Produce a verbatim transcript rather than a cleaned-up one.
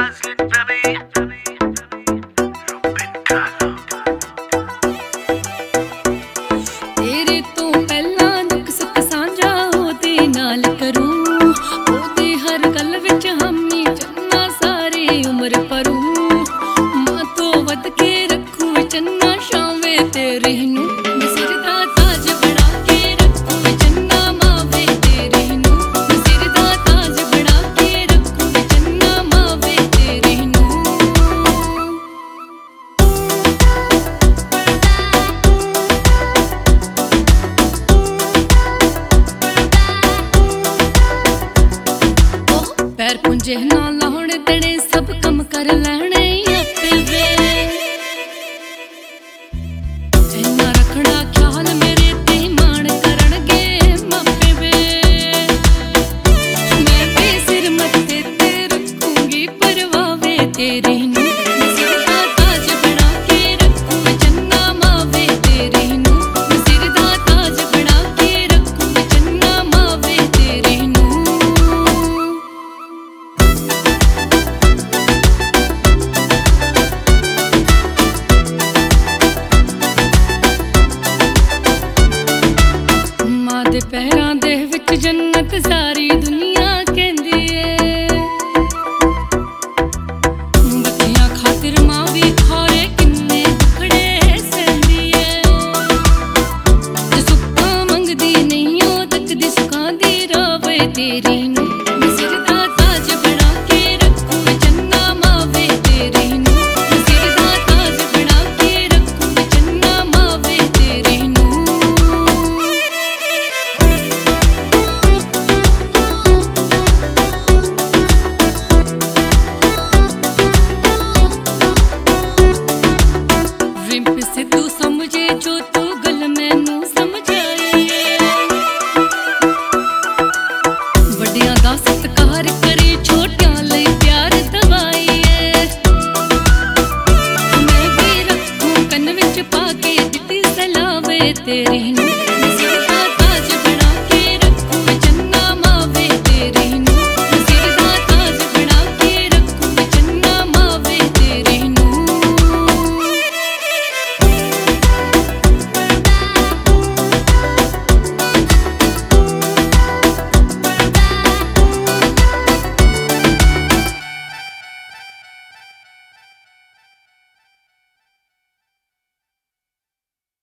तेरे तो पहला दुख सुख सांझा ओदे नाल करूं, ओदे हर गल विच हामी चन्ना सारी उम्र भरूं। मां तो वध के रखूं चन्ना शावे तेरे नूं, सिर दा ताज बना के रखूं चन्ना मावे तेरे नूं, सिर दा ताज बना के रखूं चन्ना मावे तेरे नूं। पैर पुंजे ना लाउण देने सब कम कर लैणे आपे वे, इन्ना रखना ख्याल मेरे ते मान करनगे मापे वे। मैं भी सिर मत्थे ते रखूंगी परवावे तेरे नूं, सिर दा ताज बना के रखूं चन्ना मावे तेरे नूं, सिर दा ताज बना के रखूं चन्ना मावे तेरे नूं। मां दे पैरां दे विच जन्नत सारी दुनिया